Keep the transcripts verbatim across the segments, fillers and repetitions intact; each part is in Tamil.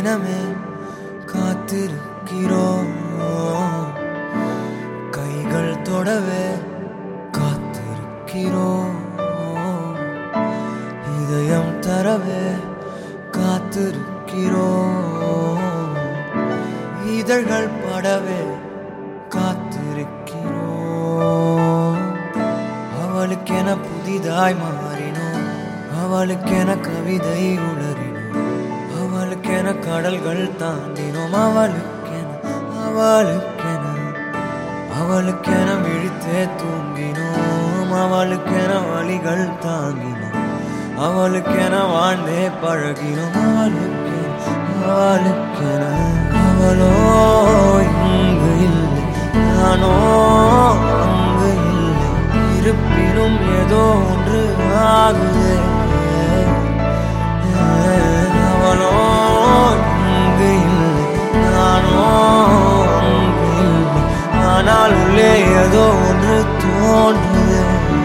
தினமே காத்திருக்கிறோம், கைகள் தொடவே காத்திருக்கிறோம், இதயம் தரவே காத்திருக்கிறோம், இதழ்கள் படவே காத்திருக்கிறோம். அவளுக்கென புதிதாய் மாறினோம், அவளுக்கென கவிதை உளறினோம், அவளுக்கென கடல்கள் தாண்டினோம், அவளுக்கென அவளுக்கென அவளுக்கென விழித்தே தூங்கினோம், அவளுக்கென வழிகள் தாங்கினோம், அவளுக்கென வாழ்ந்தே பழகினோம், அவளுக்கென அவளுக்கென. அவளோ இங்கு இல்லை, நானோ அங்கு இல்லை, இருப்பினும் ஏதோ ஒன்று ஆகுதே. அவளோ இங்கு இல்லை, நானோ அங்கு இல்லை, ஆனால் உள்ளே ஏதோ ஒன்று தோன்றுதே.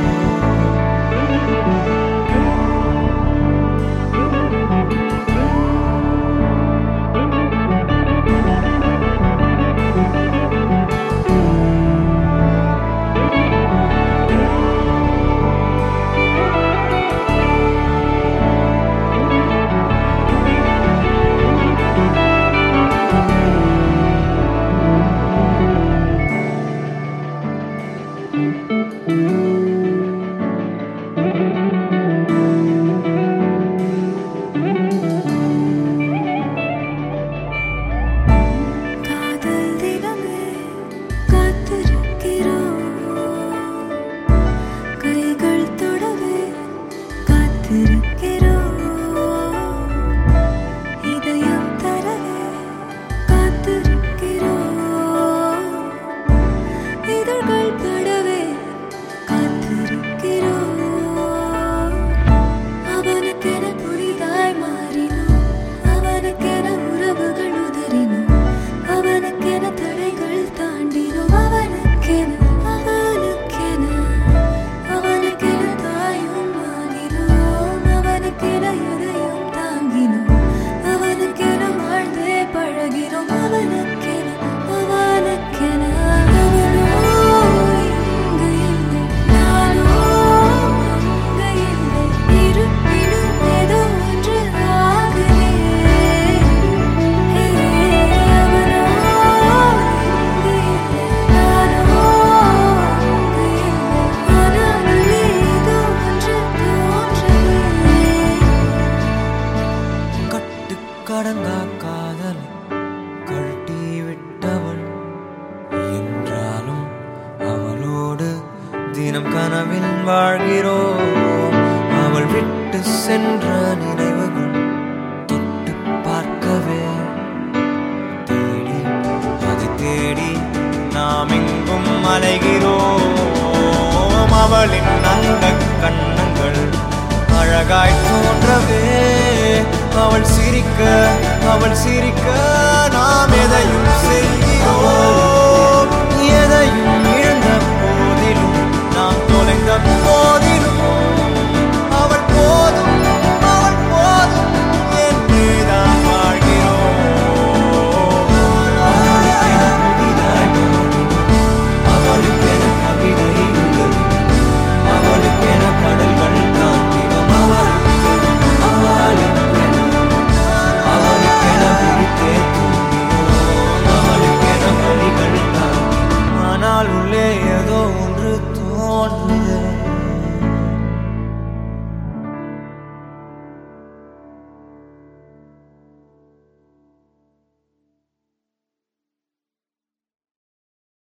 கடங்கா காதல் கழட்டி விட்டவள் என்றாலும் அவளோடு தினம் கனவில் வாழ்கிறோம். அவள் விட்டு சென்ற நினைவுகள் தொட்டு பார்க்கவே தேடி அது தேடி நாம் எங்கும் அலைகிறோம். அவளின் அந்த கண்ணங்கள் அழகாய் தோன்றவே, அவள் சிரிக்க அவள் சிரிக்க நான்